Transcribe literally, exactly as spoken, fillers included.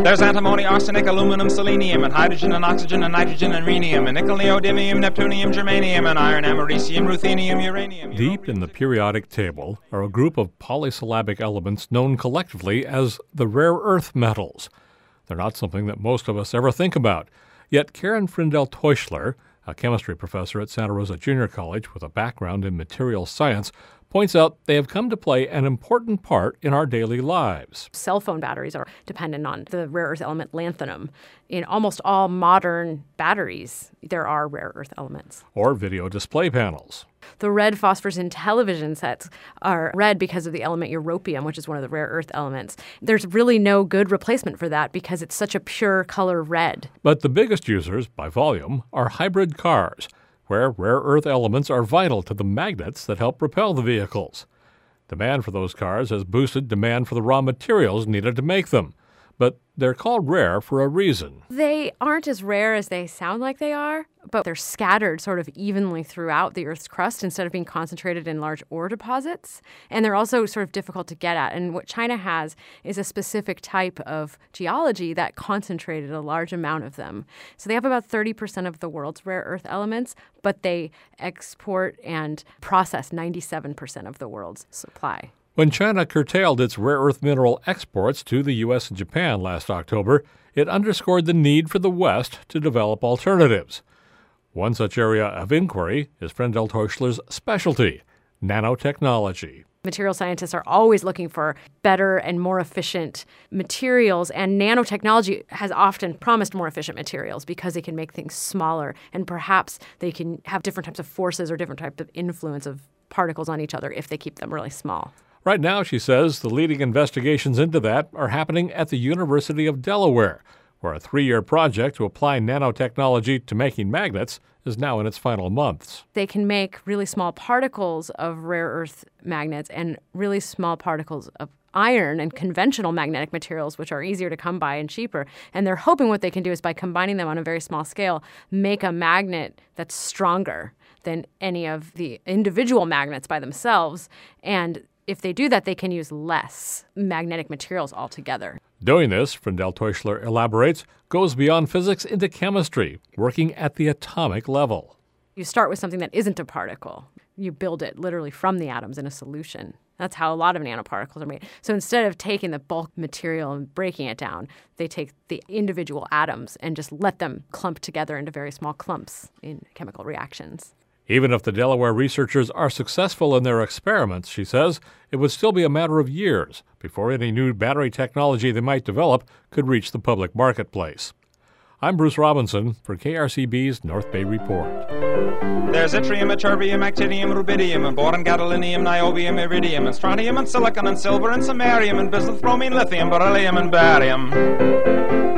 There's antimony, arsenic, aluminum, selenium, and hydrogen and oxygen and nitrogen and rhenium, and nickel, neodymium, neptunium, germanium, and iron, americium, ruthenium, uranium. Deep in the periodic table are a group of polysyllabic elements known collectively as the rare earth metals. They're not something that most of us ever think about. Yet Karen Frindell-Teuchler, a chemistry professor at Santa Rosa Junior College with a background in materials science, points out they have come to play an important part in our daily lives. Cell phone batteries are dependent on the rare earth element lanthanum. In almost all modern batteries, there are rare earth elements. Or video display panels. The red phosphors in television sets are red because of the element europium, which is one of the rare earth elements. There's really no good replacement for that because it's such a pure color red. But the biggest users, by volume, are hybrid cars, where rare earth elements are vital to the magnets that help propel the vehicles. Demand for those cars has boosted demand for the raw materials needed to make them. But they're called rare for a reason. They aren't as rare as they sound like they are, but they're scattered sort of evenly throughout the Earth's crust instead of being concentrated in large ore deposits. And they're also sort of difficult to get at. And what China has is a specific type of geology that concentrated a large amount of them. So they have about thirty percent of the world's rare earth elements, but they export and process ninety-seven percent of the world's supply. When China curtailed its rare earth mineral exports to the U S and Japan last October, it underscored the need for the West to develop alternatives. One such area of inquiry is Frindell-Teuchler's specialty, nanotechnology. Material scientists are always looking for better and more efficient materials, and nanotechnology has often promised more efficient materials because they can make things smaller, and perhaps they can have different types of forces or different types of influence of particles on each other if they keep them really small. Right now, she says, the leading investigations into that are happening at the University of Delaware, where a three-year project to apply nanotechnology to making magnets is now in its final months. They can make really small particles of rare earth magnets and really small particles of iron and conventional magnetic materials, which are easier to come by and cheaper. And they're hoping what they can do is by combining them on a very small scale, make a magnet that's stronger than any of the individual magnets by themselves. And if they do that, they can use less magnetic materials altogether. Doing this, Frindell-Teuchler elaborates, goes beyond physics into chemistry, working at the atomic level. You start with something that isn't a particle. You build it literally from the atoms in a solution. That's how a lot of nanoparticles are made. So instead of taking the bulk material and breaking it down, they take the individual atoms and just let them clump together into very small clumps in chemical reactions. Even if the Delaware researchers are successful in their experiments, she says, it would still be a matter of years before any new battery technology they might develop could reach the public marketplace. I'm Bruce Robinson for K R C B's North Bay Report. There's yttrium, ytterbium, actinium, rubidium, and boron, gadolinium, niobium, iridium, and strontium, and silicon, and silver, and samarium, and bismuth, bromine, lithium, beryllium, and barium.